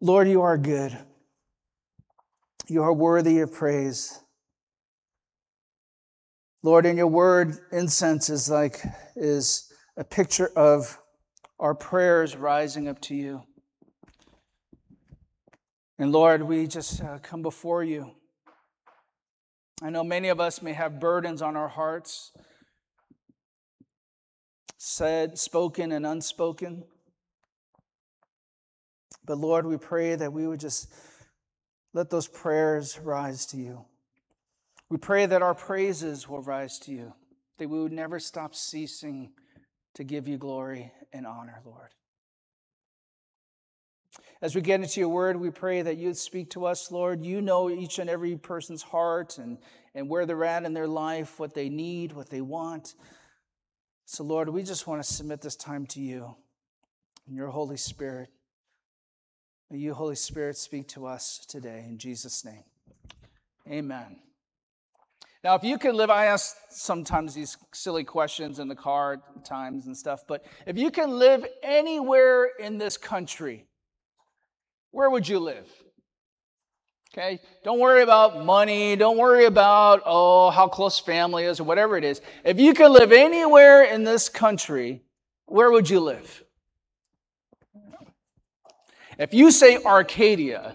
Lord, you are good. You are worthy of praise. Lord, in your word, incense is a picture of our prayers rising up to you. And Lord, we just come before you. I know many of us may have burdens on our hearts, said, spoken, and unspoken. But Lord, we pray that we would just let those prayers rise to you. We pray that our praises will rise to you, that we would never stop ceasing to give you glory and honor, Lord. As we get into your word, we pray that you'd speak to us, Lord. You know each and every person's heart and where they're at in their life, what they need, what they want. So, Lord, we just want to submit this time to you and your Holy Spirit. May you, Holy Spirit, speak to us today in Jesus' name. Amen. Now, if you could live, I ask sometimes these silly questions in the car at times and stuff, but if you can live anywhere in this country, where would you live? Okay? Don't worry about money. Don't worry about, how close family is or whatever it is. If you could live anywhere in this country, where would you live? If you say Arcadia,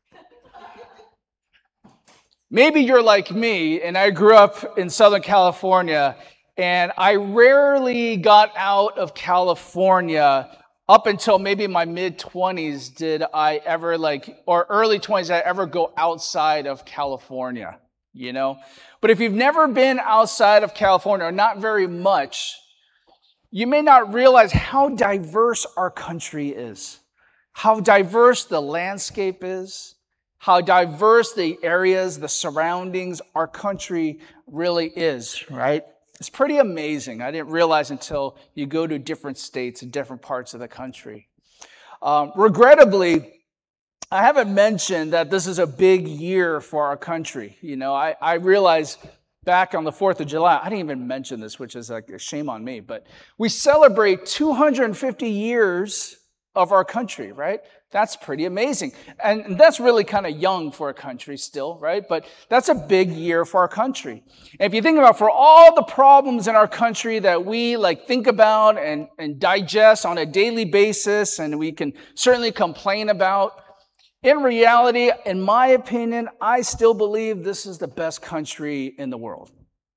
maybe you're like me, and I grew up in Southern California, and I rarely got out of California up until maybe my mid-20s did I ever or early 20s, did I ever go outside of California, you know? But if you've never been outside of California, or not very much, you may not realize how diverse our country is, how diverse the landscape is, how diverse the areas, the surroundings, our country really is, right? It's pretty amazing. I didn't realize until you go to different states and different parts of the country. Regrettably, I haven't mentioned that this is a big year for our country. You know, I realized back on the 4th of July, I didn't even mention this, which is like a shame on me, but we celebrate 250 years of our country, right? That's pretty amazing. And that's really kind of young for a country still, right? But that's a big year for our country. And if you think about for all the problems in our country that we think about and digest on a daily basis, and we can certainly complain about, in reality, in my opinion, I still believe this is the best country in the world.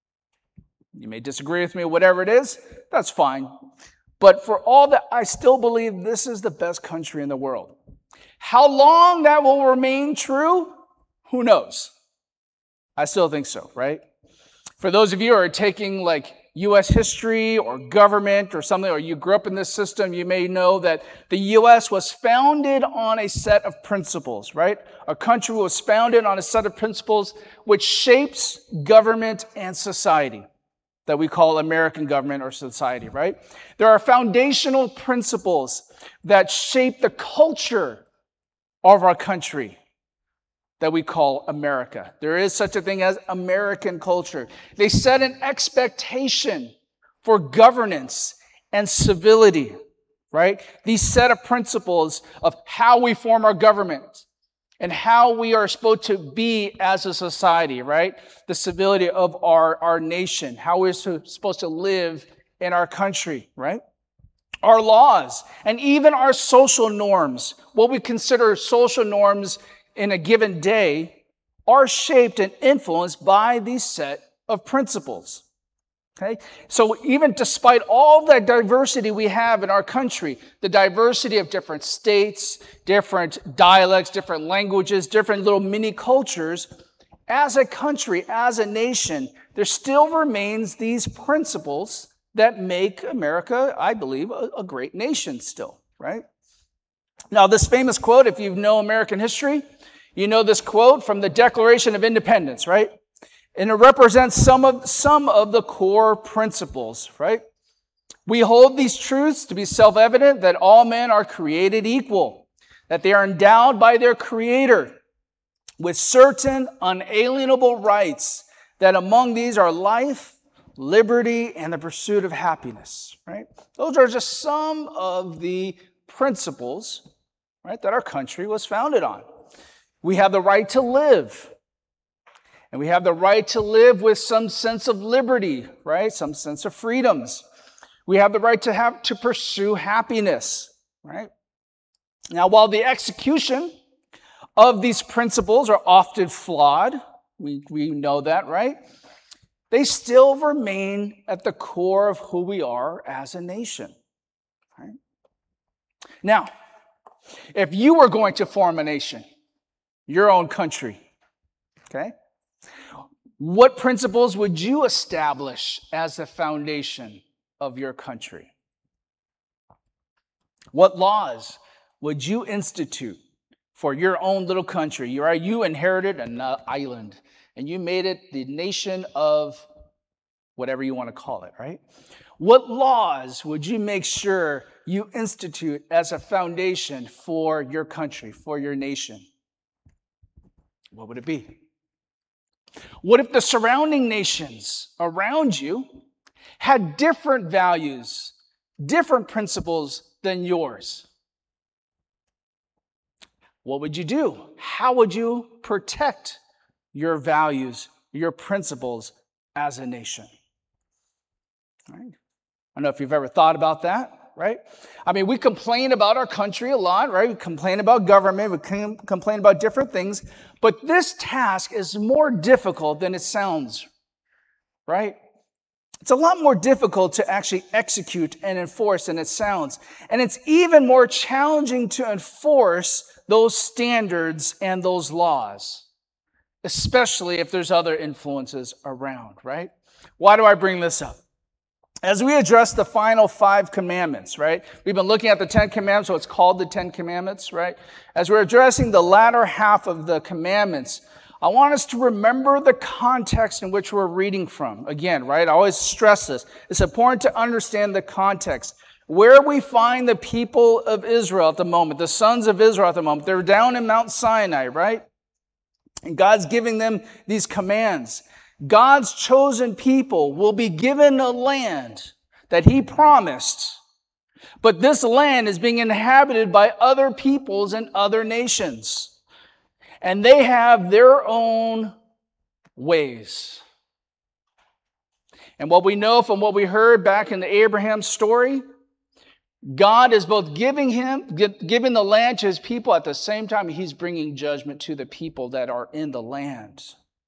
You may disagree with me, whatever it is, that's fine. But for all that, I still believe this is the best country in the world. How long that will remain true, who knows? I still think so, right? For those of you who are taking U.S. history or government or something, or you grew up in this system, you may know that the U.S. was founded on a set of principles, right? A country was founded on a set of principles which shapes government and society that we call American government or society, right? There are foundational principles that shape the culture of our country that we call America. There is such a thing as American culture. They set an expectation for governance and civility, right? These set of principles of how we form our government and how we are supposed to be as a society, right? The civility of our nation, how we're supposed to live in our country, right? Our laws, and even our social norms, what we consider social norms in a given day, are shaped and influenced by these set of principles. Okay? So even despite all that diversity we have in our country, the diversity of different states, different dialects, different languages, different little mini cultures, as a country, as a nation, there still remains these principles that make America, I believe, a great nation still, right? Now, this famous quote, if you know American history, you know this quote from the Declaration of Independence, right? And it represents some of the core principles, right? We hold these truths to be self-evident that all men are created equal, that they are endowed by their Creator with certain unalienable rights, that among these are life, liberty, and the pursuit of happiness, right? Those are just some of the principles, right, that our country was founded on. We have the right to live. And we have the right to live with some sense of liberty, right? Some sense of freedoms. We have the right to pursue happiness, right? Now, while the execution of these principles are often flawed, we know that, right? They still remain at the core of who we are as a nation, right? Now, if you were going to form a nation, your own country, okay, what principles would you establish as the foundation of your country? What laws would you institute for your own little country? You inherited an island, and you made it the nation of whatever you want to call it, right? What laws would you make sure you institute as a foundation for your country, for your nation? What would it be? What if the surrounding nations around you had different values, different principles than yours? What would you do? How would you protect your values, your principles as a nation? Right? I don't know if you've ever thought about that, right? I mean, we complain about our country a lot, right? We complain about government, we complain about different things, but this task is more difficult than it sounds, right? It's a lot more difficult to actually execute and enforce than it sounds. And it's even more challenging to enforce those standards and those laws, especially if there's other influences around, right? Why do I bring this up? As we address the final 5 commandments, right? We've been looking at the 10 commandments, so it's called the 10 commandments, right? As we're addressing the latter half of the commandments, I want us to remember the context in which we're reading from. Again, right? I always stress this. It's important to understand the context. Where we find the people of Israel at the moment, the sons of Israel at the moment, they're down in Mount Sinai, right? And God's giving them these commands. God's chosen people will be given a land that He promised, but this land is being inhabited by other peoples and other nations. And they have their own ways. And what we know from what we heard back in the Abraham story, God is both giving the land to His people, at the same time He's bringing judgment to the people that are in the land.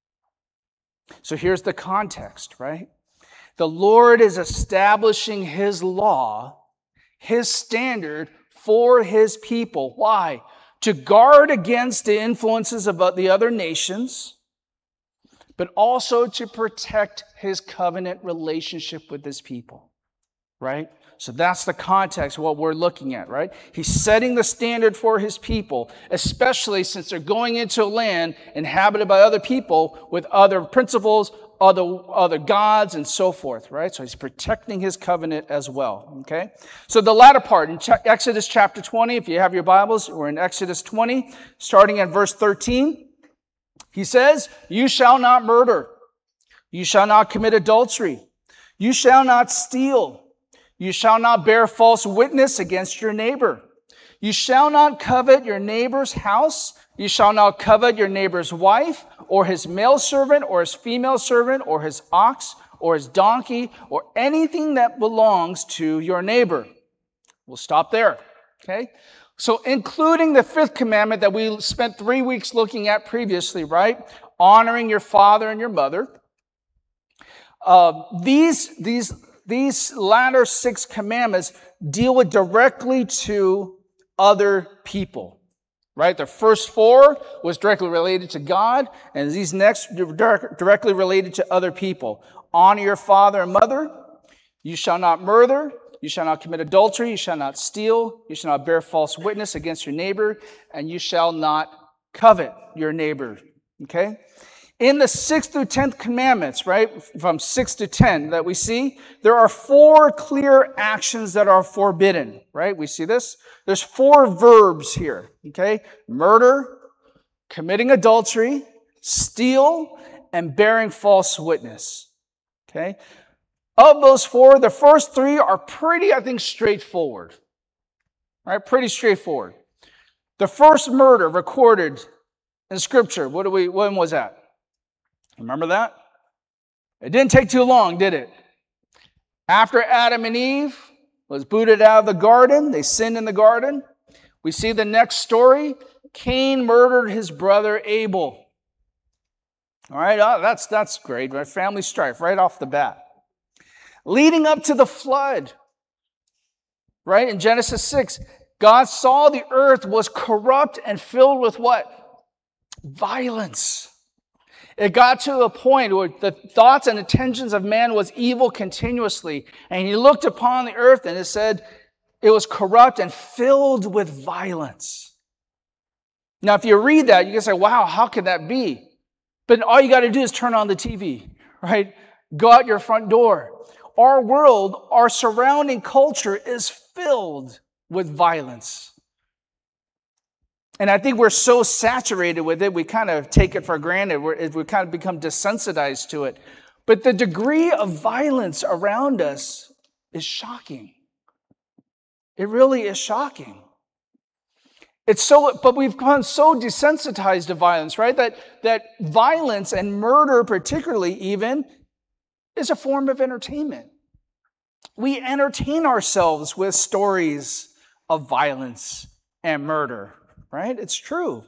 So here's the context, right? The Lord is establishing His law, His standard for His people. Why? To guard against the influences of the other nations, but also to protect His covenant relationship with His people, right? So that's the context of what we're looking at, right? He's setting the standard for His people, especially since they're going into a land inhabited by other people with other principles, other gods, and so forth, right? So He's protecting His covenant as well, okay? So the latter part, in Exodus chapter 20, if you have your Bibles, we're in Exodus 20, starting at verse 13. He says, "You shall not murder. You shall not commit adultery. You shall not steal. You shall not bear false witness against your neighbor. You shall not covet your neighbor's house. You shall not covet your neighbor's wife, or his male servant, or his female servant, or his ox, or his donkey, or anything that belongs to your neighbor." We'll stop there, okay? So including the 5th commandment that we spent 3 weeks looking at previously, right? Honoring your father and your mother. These latter 6 commandments deal with directly to other people, right? The first 4 was directly related to God, and these next directly related to other people. Honor your father and mother. You shall not murder. You shall not commit adultery. You shall not steal. You shall not bear false witness against your neighbor, and you shall not covet your neighbor, okay? In the 6th through 10th commandments, right, from 6 to 10 that we see, there are 4 clear actions that are forbidden, right? We see this. There's 4 verbs here, okay? Murder, committing adultery, steal, and bearing false witness, okay? Of those 4, the first 3 are pretty, I think, straightforward, right? Pretty straightforward. The first murder recorded in Scripture, when was that? Remember that? It didn't take too long, did it? After Adam and Eve was booted out of the garden, they sinned in the garden. We see the next story. Cain murdered his brother Abel. All right, that's great, right? Family strife right off the bat. Leading up to the flood, right? In Genesis 6, God saw the earth was corrupt and filled with what? Violence. It got to a point where the thoughts and intentions of man was evil continuously. And he looked upon the earth and it said it was corrupt and filled with violence. Now, if you read that, you can say, wow, how could that be? But all you got to do is turn on the TV, right? Go out your front door. Our world, our surrounding culture is filled with violence. And I think we're so saturated with it, we kind of take it for granted. We kind of become desensitized to it. But the degree of violence around us is shocking. It really is shocking. But we've become so desensitized to violence, right? That violence and murder particularly even is a form of entertainment. We entertain ourselves with stories of violence and murder, right? It's true.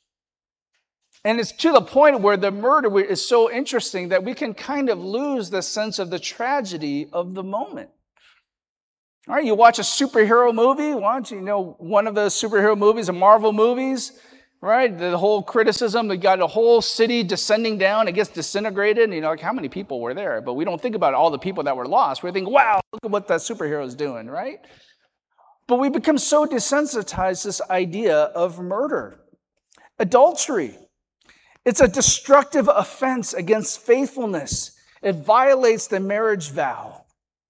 And it's to the point where the murder is so interesting that we can kind of lose the sense of the tragedy of the moment. All right, you watch a superhero movie, one of those superhero movies, the Marvel movies, right? The whole criticism, they got a whole city descending down, it gets disintegrated, and like how many people were there? But we don't think about all the people that were lost. We think, wow, look at what that superhero is doing, right? But we become so desensitized to this idea of murder. Adultery. It's a destructive offense against faithfulness. It violates the marriage vow.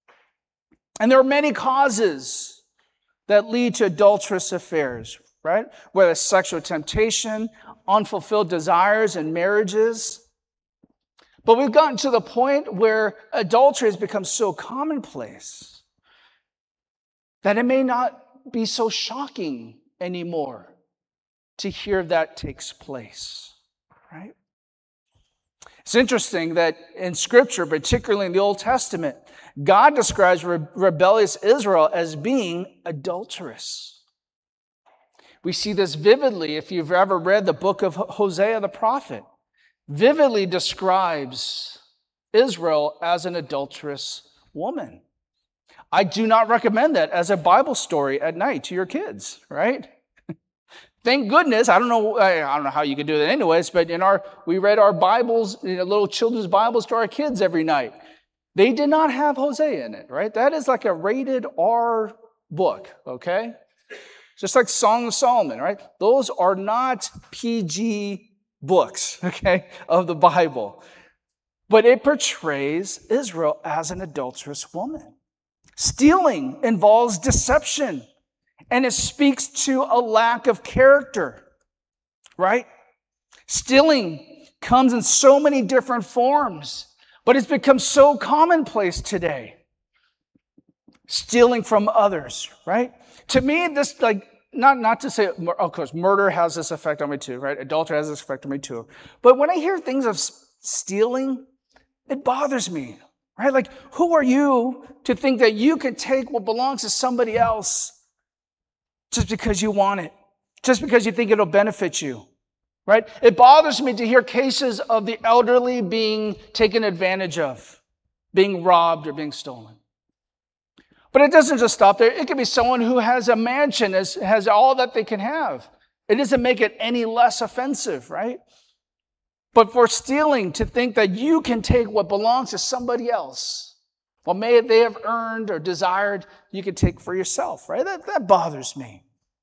And there are many causes that lead to adulterous affairs, right? Whether it's sexual temptation, unfulfilled desires in marriages. But we've gotten to the point where adultery has become so commonplace that it may not be so shocking anymore to hear that takes place, right? It's interesting that in Scripture, particularly in the Old Testament, God describes rebellious Israel as being adulterous. We see this vividly if you've ever read the book of Hosea the prophet. Vividly describes Israel as an adulterous woman. I do not recommend that as a Bible story at night to your kids, right? Thank goodness. I don't know how you could do that anyways, but we read our Bibles, little children's Bibles to our kids every night. They did not have Hosea in it, right? That is like a rated R book, okay? Just like Song of Solomon, right? Those are not PG books, okay, of the Bible. But it portrays Israel as an adulterous woman. Stealing involves deception, and it speaks to a lack of character, right? Stealing comes in so many different forms, but it's become so commonplace today. Stealing from others, right? To me, this, not to say, of course, murder has this effect on me too, right? Adultery has this effect on me too. But when I hear things of stealing, it bothers me. Right? Like, who are you to think that you can take what belongs to somebody else just because you want it, just because you think it'll benefit you? Right? It bothers me to hear cases of the elderly being taken advantage of, being robbed or being stolen. But it doesn't just stop there. It could be someone who has a mansion, has all that they can have. It doesn't make it any less offensive, right? But for stealing, to think that you can take what belongs to somebody else, what may they have earned or desired, you can take for yourself, right? That bothers me.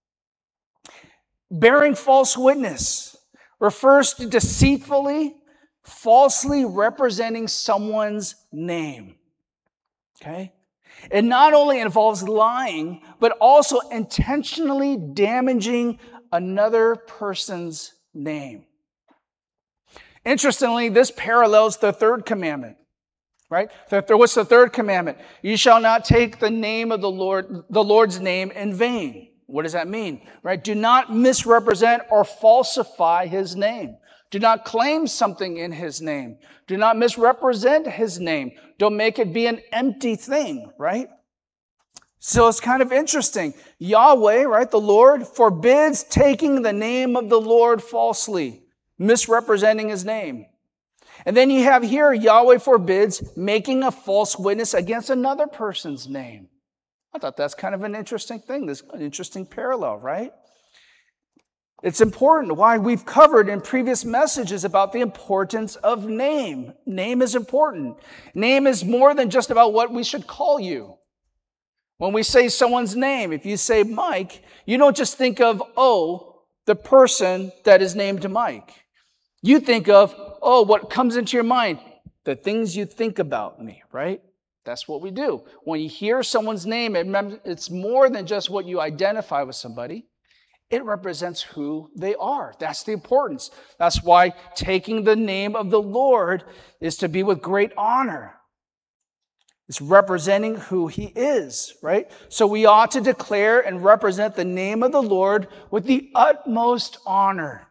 Bearing false witness refers to deceitfully, falsely representing someone's name. Okay? It not only involves lying, but also intentionally damaging another person's name. Interestingly, this parallels the third commandment, right? What's the third commandment? You shall not take the name of the Lord's name in vain. What does that mean? Right? Do not misrepresent or falsify his name. Do not claim something in his name. Do not misrepresent his name. Don't make it be an empty thing, right? So it's kind of interesting. Yahweh, right, the Lord, forbids taking the name of the Lord falsely, misrepresenting his name. And then you have here, Yahweh forbids making a false witness against another person's name. I thought that's kind of an interesting thing, this interesting parallel, right? It's important. Why? We've covered in previous messages about the importance of name. Name is important. Name is more than just about what we should call you. When we say someone's name, if you say Mike, you don't just think of, the person that is named Mike. You think of, what comes into your mind? The things you think about me, right? That's what we do. When you hear someone's name, it's more than just what you identify with somebody. It represents who they are. That's the importance. That's why taking the name of the Lord is to be with great honor. It's representing who he is, right? So we ought to declare and represent the name of the Lord with the utmost honor.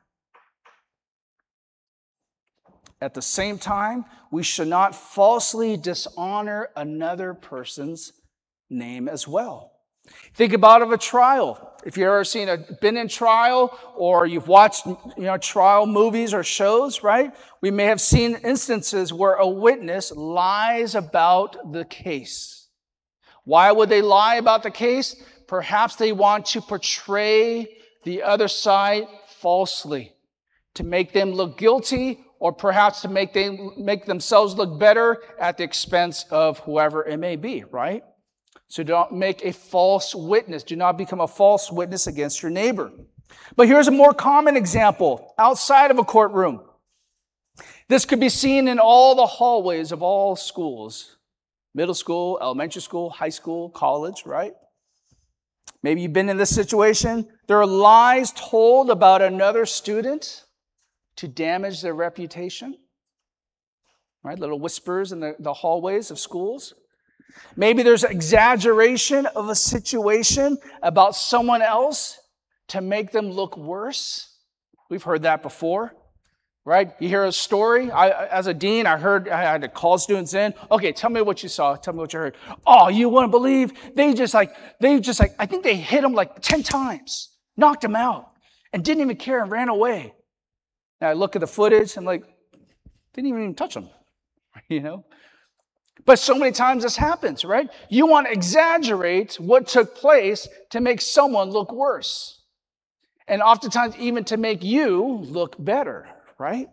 At the same time, we should not falsely dishonor another person's name as well. Think about a trial. If you've ever been in trial, or you've watched trial movies or shows, right? We may have seen instances where a witness lies about the case. Why would they lie about the case? Perhaps they want to portray the other side falsely, to make them look guilty, or perhaps to make themselves look better at the expense of whoever it may be, right? So don't make a false witness. Do not become a false witness against your neighbor. But here's a more common example outside of a courtroom. This could be seen in all the hallways of all schools. Middle school, elementary school, high school, college, right? Maybe you've been in this situation. There are lies told about another student to damage their reputation. Right? Little whispers in the hallways of schools. Maybe there's exaggeration of a situation about someone else to make them look worse. We've heard that before, right? You hear a story. As a dean, I had to call students in. Okay, tell me what you saw. Tell me what you heard. Oh, you wouldn't believe. I think they hit him like 10 times, knocked him out, and didn't even care and ran away. Now I look at the footage, I'm like, didn't even touch him, you know? But so many times this happens, right? You want to exaggerate what took place to make someone look worse. And oftentimes even to make you look better, right?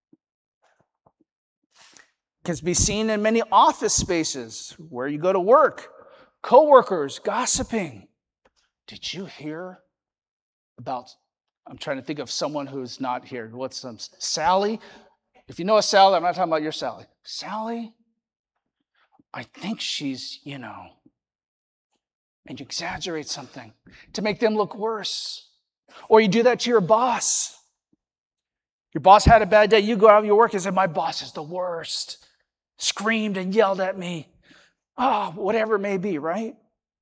It can be seen in many office spaces where you go to work. Coworkers gossiping. Did you hear about, I'm trying to think of someone who's not here. What's some, Sally? If you know a Sally, I'm not talking about your Sally. Sally? I think she's, and you exaggerate something to make them look worse. Or you do that to your boss. Your boss had a bad day. You go out of your work and say, my boss is the worst. Screamed and yelled at me. Whatever it may be, right?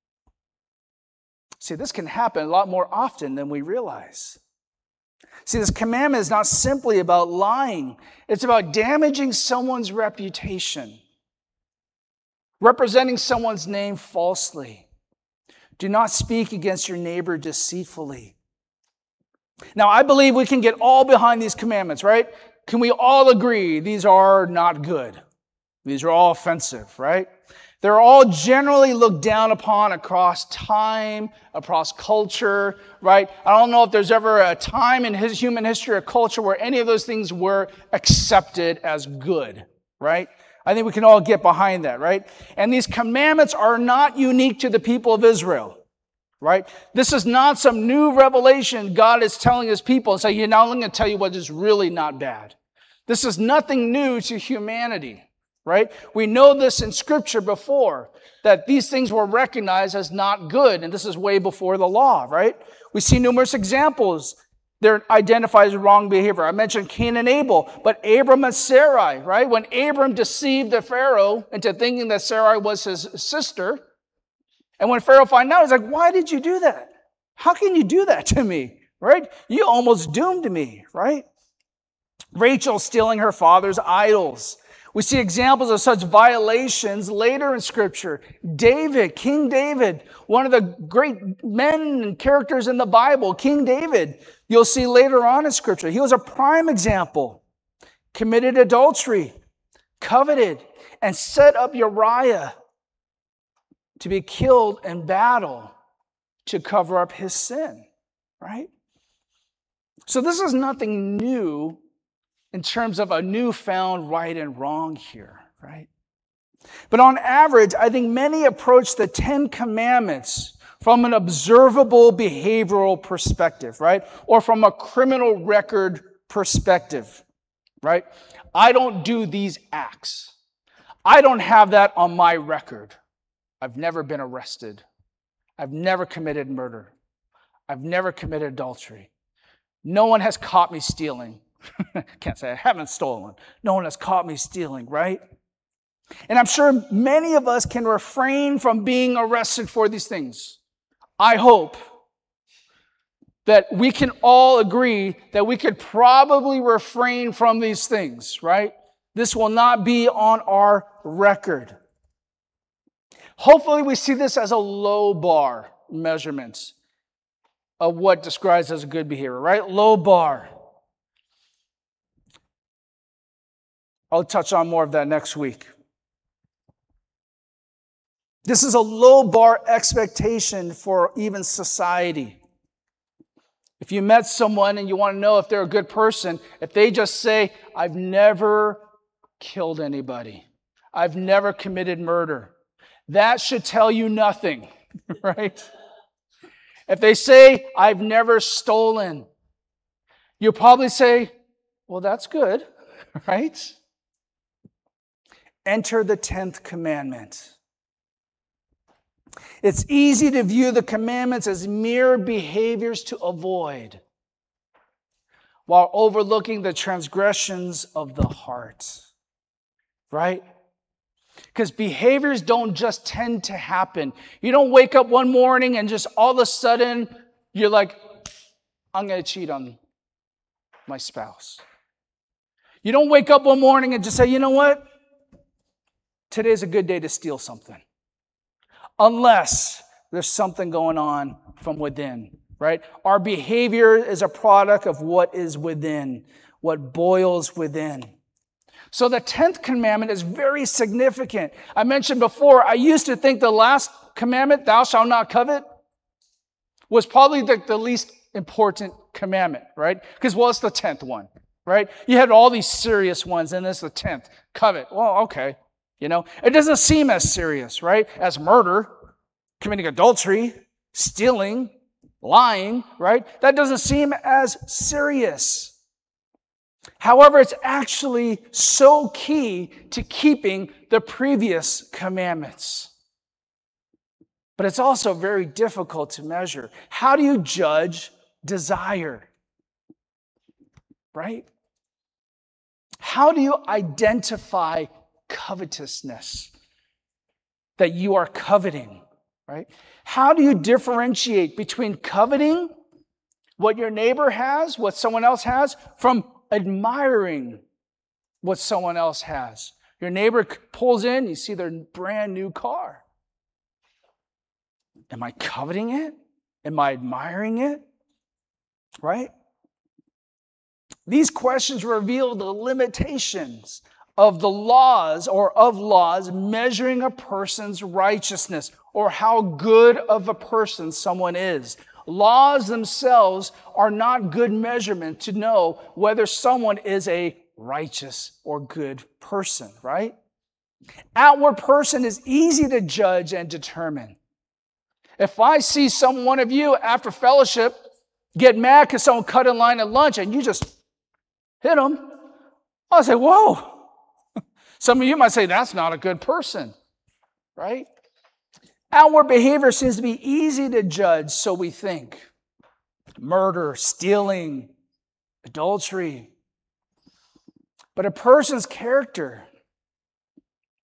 See, this can happen a lot more often than we realize. See, this commandment is not simply about lying. It's about damaging someone's reputation. Representing someone's name falsely. Do not speak against your neighbor deceitfully. Now, I believe we can get all behind these commandments, right? Can we all agree these are not good? These are all offensive, right? They're all generally looked down upon across time, across culture, right? I don't know if there's ever a time in human history or culture where any of those things were accepted as good, right? I think we can all get behind that, right? And these commandments are not unique to the people of Israel, right? This is not some new revelation God is telling his people and saying, now I'm going to tell you what is really not bad. This is nothing new to humanity, right? We know this in Scripture before, that these things were recognized as not good, and this is way before the law, right? We see numerous examples. They're identified as wrong behavior. I mentioned Cain and Abel, but Abram and Sarai, right? When Abram deceived the Pharaoh into thinking that Sarai was his sister, and when Pharaoh found out, he's like, why did you do that? How can you do that to me, right? You almost doomed me, right? Rachel stealing her father's idols. We see examples of such violations later in Scripture. David, King David, one of the great men and characters in the Bible, King David, you'll see later on in Scripture. He was a prime example. Committed adultery, coveted, and set up Uriah to be killed in battle to cover up his sin, right? So this is nothing new in terms of a newfound right and wrong here, right? But on average, I think many approach the 10 Commandments from an observable behavioral perspective, right? Or from a criminal record perspective, right? I don't do these acts. I don't have that on my record. I've never been arrested. I've never committed murder. I've never committed adultery. No one has caught me stealing. Can't say I haven't stolen. No one has caught me stealing, right? And I'm sure many of us can refrain from being arrested for these things. I hope that we can all agree that we could probably refrain from these things, right? This will not be on our record. Hopefully we see this as a low bar measurement of what describes as a good behavior, right? Low bar. I'll touch on more of that next week. This is a low bar expectation for even society. If you met someone and you want to know if they're a good person, if they just say, I've never killed anybody, I've never committed murder, that should tell you nothing, right? If they say, I've never stolen, you'll probably say, well, that's good, right? Enter the 10th commandment. It's easy to view the commandments as mere behaviors to avoid, while overlooking the transgressions of the heart, right? Because behaviors don't just tend to happen. You don't wake up one morning and just all of a sudden you're like, I'm going to cheat on my spouse. You don't wake up one morning and just say, you know what? Today's a good day to steal something. Unless there's something going on from within, right? Our behavior is a product of what is within, what boils within. So the 10th commandment is very significant. I mentioned before, I used to think the last commandment, thou shalt not covet, was probably the least important commandment, right? Because, well, it's the 10th one, right? You had all these serious ones, and it's the 10th. Covet. Well, okay. You know, it doesn't seem as serious, right? As murder, committing adultery, stealing, lying, right? That doesn't seem as serious. However, it's actually so key to keeping the previous commandments. But it's also very difficult to measure. How do you judge desire? Right? How do you identify covetousness? That you are coveting, right? How do you differentiate between coveting what your neighbor has, what someone else has, from admiring what someone else has? Your neighbor pulls in, you see their brand new car. Am I coveting it? Am I admiring it? Right? These questions reveal the limitations of the laws or of laws measuring a person's righteousness or how good of a person someone is. Laws themselves are not good measurement to know whether someone is a righteous or good person, right? Outward person is easy to judge and determine. If I see one of you after fellowship get mad because someone cut in line at lunch and you just hit them, I'll say, whoa. Some of you might say, that's not a good person, right? Outward behavior seems to be easy to judge, so we think. Murder, stealing, adultery. But a person's character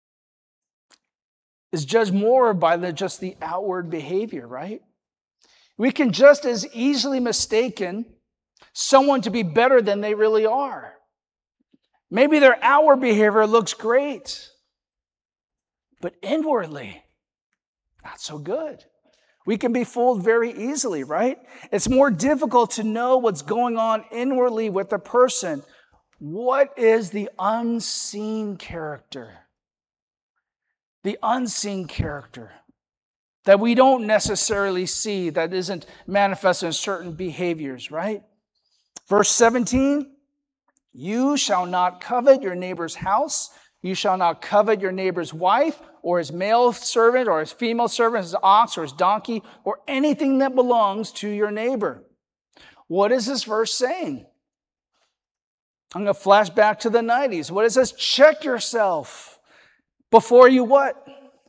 is judged more by just the outward behavior, right? We can just as easily mistaken someone to be better than they really are. Maybe their outward behavior looks great, but inwardly, not so good. We can be fooled very easily, right? It's more difficult to know what's going on inwardly with a person. What is the unseen character? The unseen character that we don't necessarily see, that isn't manifested in certain behaviors, right? Verse 17, you shall not covet your neighbor's house. You shall not covet your neighbor's wife or his male servant or his female servant, his ox or his donkey, or anything that belongs to your neighbor. What is this verse saying? I'm going to flash back to the 90s. What it says? Check yourself before you what?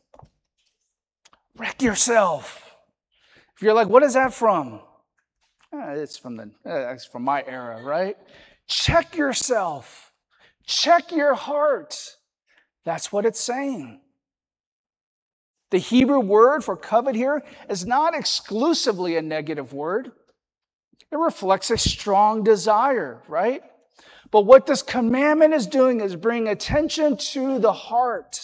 Wreck yourself. If you're like, what is that from? It's from my era, right? Check yourself. Check your heart. That's what it's saying. The Hebrew word for covet here is not exclusively a negative word. It reflects a strong desire, right? But what this commandment is doing is bringing attention to the heart.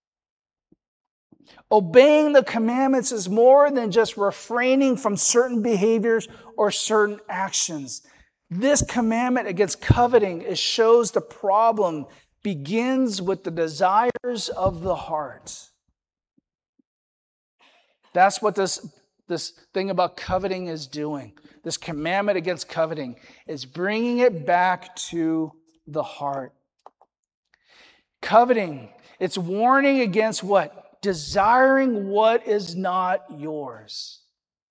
Obeying the commandments is more than just refraining from certain behaviors or certain actions. This commandment against coveting, it shows the problem begins with the desires of the heart. That's what this thing about coveting is doing. This commandment against coveting is bringing it back to the heart. Coveting, it's warning against what? Desiring what is not yours.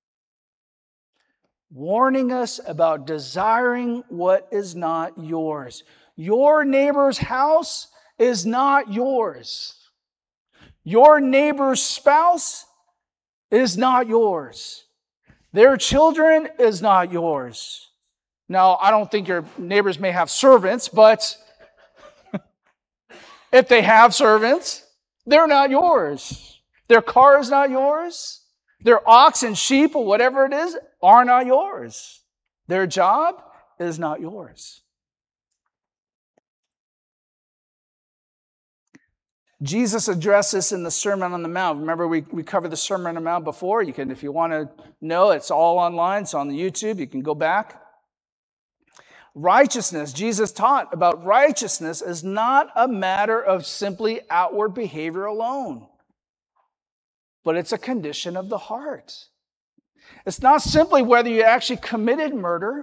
Warning us about desiring what is not yours. Your neighbor's house is not yours. Your neighbor's spouse is not yours. Their children is not yours. Now, I don't think your neighbors may have servants, but if they have servants, they're not yours. Their car is not yours. Their ox and sheep or whatever it is are not yours. Their job is not yours. Jesus addressed this in the Sermon on the Mount. Remember, we covered the Sermon on the Mount before. You can, if you want to know, it's all online. It's on the YouTube. You can go back. Righteousness, Jesus taught about righteousness is not a matter of simply outward behavior alone, but it's a condition of the heart. It's not simply whether you actually committed murder.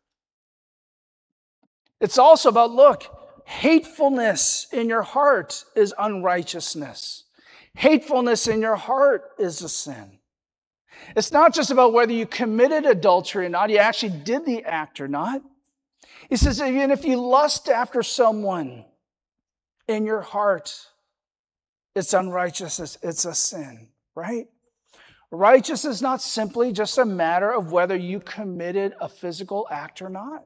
It's also about, look, hatefulness in your heart is unrighteousness. Hatefulness in your heart is a sin. It's not just about whether you committed adultery or not, you actually did the act or not. He says, even if you lust after someone in your heart, it's unrighteousness, it's a sin, right? Righteousness is not simply just a matter of whether you committed a physical act or not.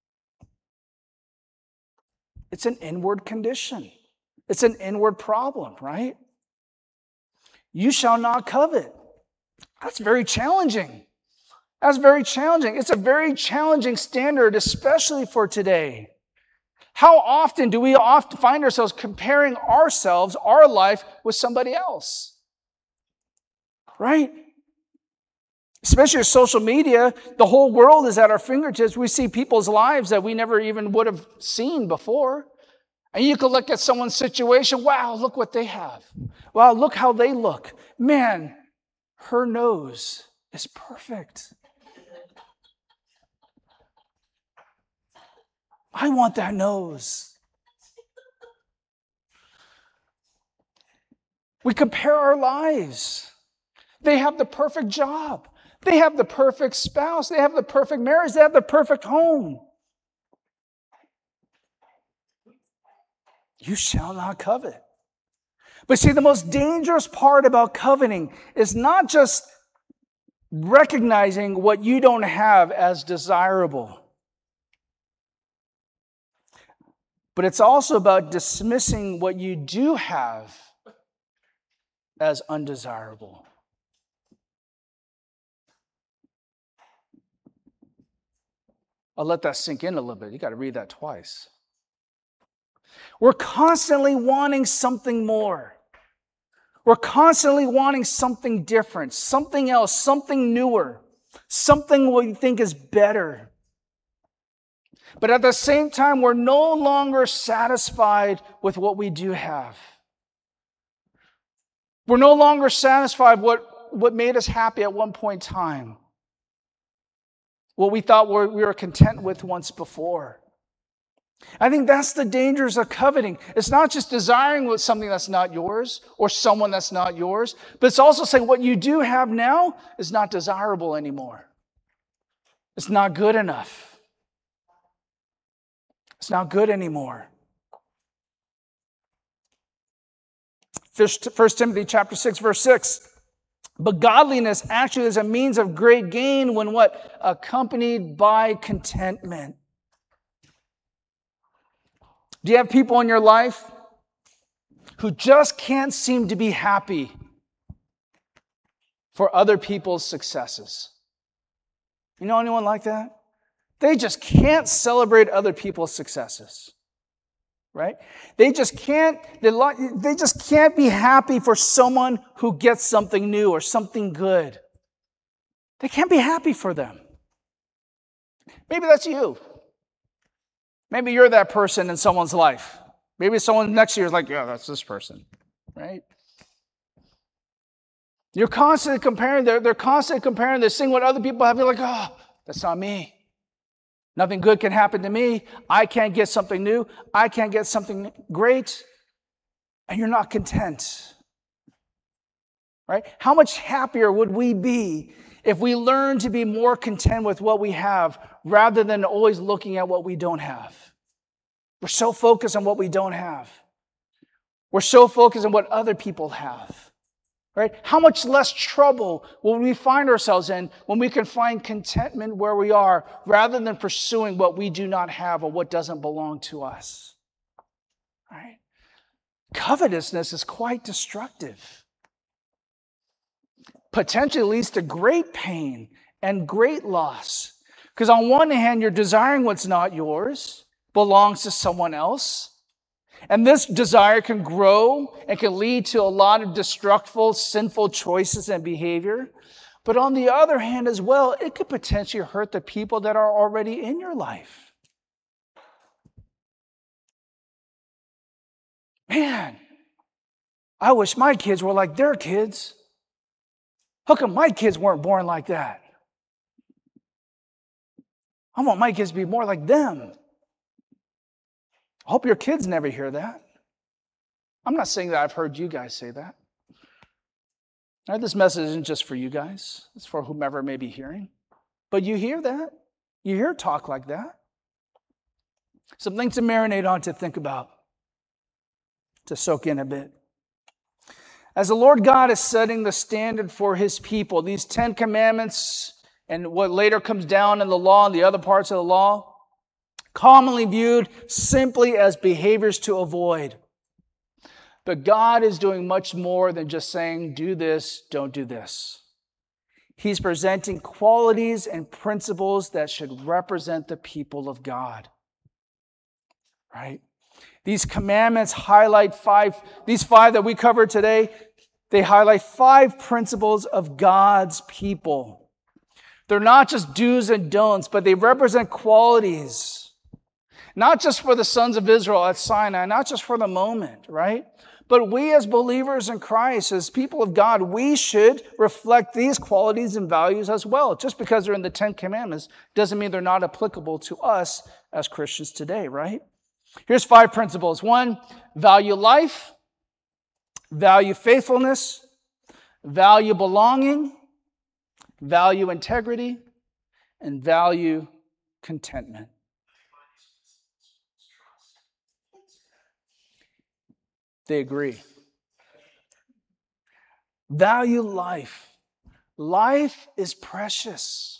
It's an inward condition. It's an inward problem, right? You shall not covet. That's very challenging. That's very challenging. It's a very challenging standard, especially for today. How often do we often find ourselves comparing ourselves, our life, with somebody else? Right? Especially with social media, the whole world is at our fingertips. We see people's lives that we never even would have seen before. And you can look at someone's situation. Wow, look what they have. Wow, look how they look. Man, her nose is perfect. I want that nose. We compare our lives. They have the perfect job. They have the perfect spouse. They have the perfect marriage. They have the perfect home. You shall not covet. But see, the most dangerous part about coveting is not just recognizing what you don't have as desirable, but it's also about dismissing what you do have as undesirable. I'll let that sink in a little bit. You got to read that twice. We're constantly wanting something more. We're constantly wanting something different, something else, something newer, something we think is better. But at the same time, we're no longer satisfied with what we do have. We're no longer satisfied with what made us happy at one point in time, what we thought we were content with once before. I think that's the dangers of coveting. It's not just desiring something that's not yours or someone that's not yours, but it's also saying what you do have now is not desirable anymore. It's not good enough. It's not good anymore. 1 Timothy chapter 6, verse 6. But godliness actually is a means of great gain when what? Accompanied by contentment. Do you have people in your life who just can't seem to be happy for other people's successes? You know anyone like that? They just can't celebrate other people's successes. Right? They just can't be happy for someone who gets something new or something good. They can't be happy for them. Maybe that's you. Maybe you're that person in someone's life. Maybe someone next to you is like, yeah, that's this person. Right? You're constantly comparing. They're constantly comparing. They're seeing what other people have. You're like, oh, that's not me. Nothing good can happen to me. I can't get something new. I can't get something great. And you're not content. Right? How much happier would we be if we learned to be more content with what we have rather than always looking at what we don't have? We're so focused on what we don't have. We're so focused on what other people have. Right? How much less trouble will we find ourselves in when we can find contentment where we are rather than pursuing what we do not have or what doesn't belong to us? Right? Covetousness is quite destructive. Potentially leads to great pain and great loss. Because on one hand, you're desiring what's not yours, belongs to someone else. And this desire can grow and can lead to a lot of destructive, sinful choices and behavior. But on the other hand as well, it could potentially hurt the people that are already in your life. Man, I wish my kids were like their kids. How come my kids weren't born like that? I want my kids to be more like them. I hope your kids never hear that. I'm not saying that I've heard you guys say that. Now, this message isn't just for you guys. It's for whomever may be hearing. But you hear that. You hear talk like that. Something to marinate on, to think about, to soak in a bit. As the Lord God is setting the standard for His people, these 10 commandments and what later comes down in the law and the other parts of the law, commonly viewed simply as behaviors to avoid. But God is doing much more than just saying, do this, don't do this. He's presenting qualities and principles that should represent the people of God. Right? These commandments highlight these five that we covered today, they highlight 5 principles of God's people. They're not just do's and don'ts, but they represent qualities. Not just for the sons of Israel at Sinai, not just for the moment, right? But we as believers in Christ, as people of God, we should reflect these qualities and values as well. Just because they're in the 10 Commandments doesn't mean they're not applicable to us as Christians today, right? Here's 5 principles. 1, value life, value faithfulness, value belonging, value integrity, and value contentment. They agree. Value life. Life is precious.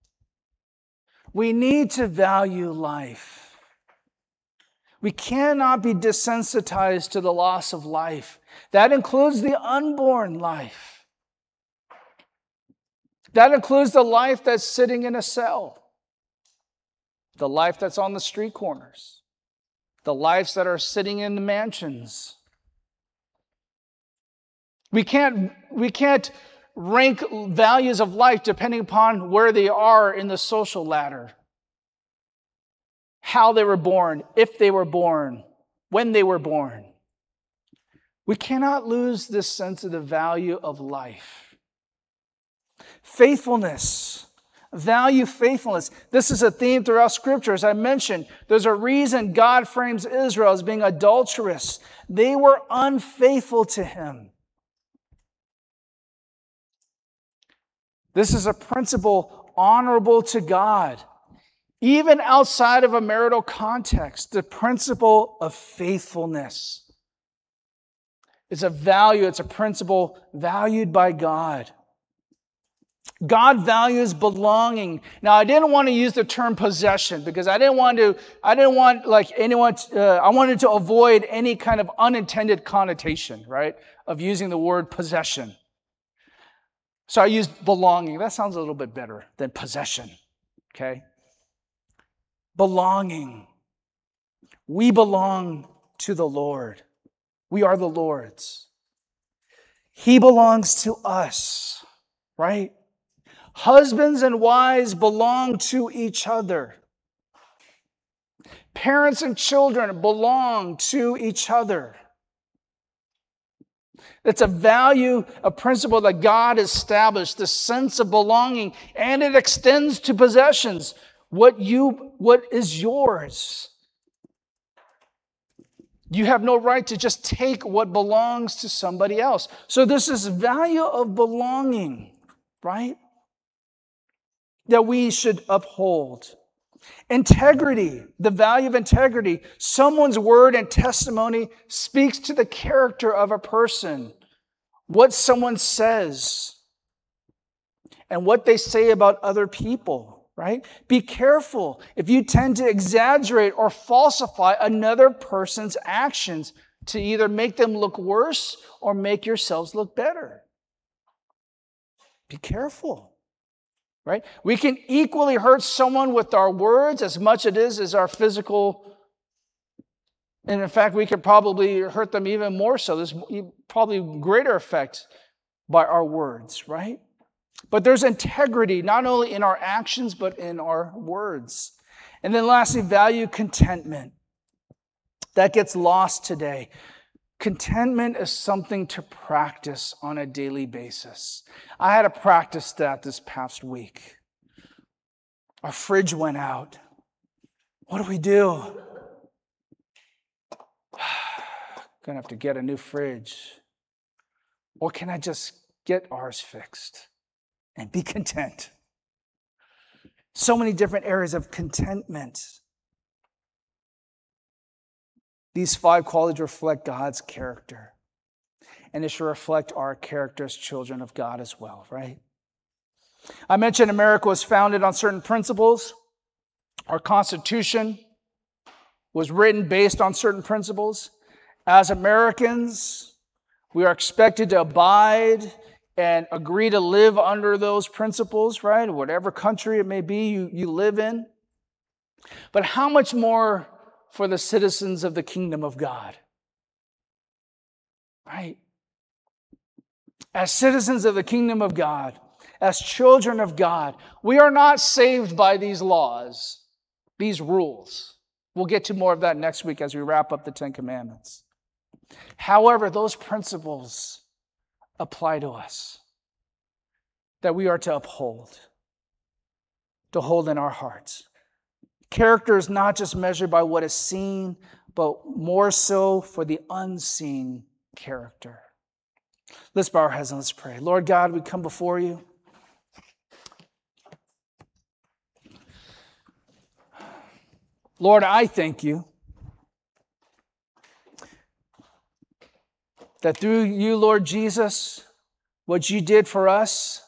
We need to value life. We cannot be desensitized to the loss of life. That includes the unborn life. That includes the life that's sitting in a cell. That includes the life that's sitting in a hospital. That includes the life that's sitting in a hospital. That includes the life that's sitting in a the life that's on the street corners, the lives that are sitting in the mansions. We can't rank values of life depending upon where they are in the social ladder, how they were born, if they were born, when they were born. We cannot lose this sense of the value of life. Faithfulness. Value faithfulness. This is a theme throughout Scripture. As I mentioned, there's a reason God frames Israel as being adulterous. They were unfaithful to Him. This is a principle honorable to God. Even outside of a marital context, the principle of faithfulness. It's a value, it's a principle valued by God. God values belonging. Now, I didn't want to use the term possession because I wanted to avoid any kind of unintended connotation, right, of using the word possession. So I used belonging. That sounds a little bit better than possession, okay? Belonging. We belong to the Lord. We are the Lord's. He belongs to us, right? Husbands and wives belong to each other. Parents and children belong to each other. It's a value, a principle that God established, the sense of belonging, and it extends to possessions. What is yours? You have no right to just take what belongs to somebody else. So this is value of belonging, right? That we should uphold. Integrity, the value of integrity. Someone's word and testimony speaks to the character of a person. What someone says and what they say about other people. Right? Be careful if you tend to exaggerate or falsify another person's actions to either make them look worse or make yourselves look better. Be careful. Right? We can equally hurt someone with our words as much as our physical. And in fact, we could probably hurt them even more so. There's probably greater effect by our words, right? But there's integrity not only in our actions, but in our words. And then lastly, value contentment. That gets lost today. Contentment is something to practice on a daily basis. I had to practice that this past week. Our fridge went out. What do? Gonna have to get a new fridge. Or can I just get ours fixed and be content? So many different areas of contentment. These 5 qualities reflect God's character. And it should reflect our character as children of God as well, right? I mentioned America was founded on certain principles. Our Constitution was written based on certain principles. As Americans, we are expected to abide and agree to live under those principles, right? Whatever country it may be you live in. But how much more for the citizens of the kingdom of God? Right? As citizens of the kingdom of God, as children of God, we are not saved by these laws, these rules. We'll get to more of that next week as we wrap up the 10 Commandments. However, those principles apply to us that we are to uphold, to hold in our hearts. Character is not just measured by what is seen, but more so for the unseen character. Let's bow our heads and let's pray. Lord God, we come before you. Lord, I thank you that through you, Lord Jesus, what you did for us,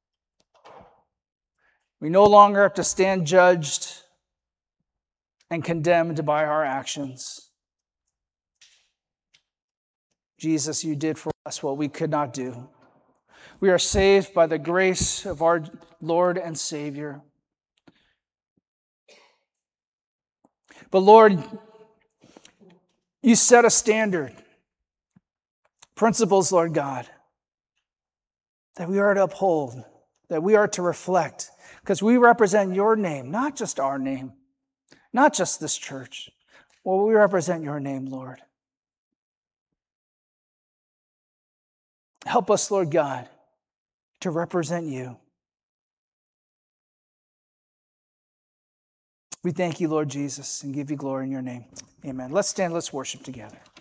we no longer have to stand judged and condemned by our actions. Jesus, you did for us what we could not do. We are saved by the grace of our Lord and Savior. But Lord, you set a standard, principles, Lord God, that we are to uphold, that we are to reflect, because we represent your name, not just our name, not just this church. Well, we represent your name, Lord. Help us, Lord God, to represent you. We thank you, Lord Jesus, and give you glory in your name. Amen. Let's stand, let's worship together.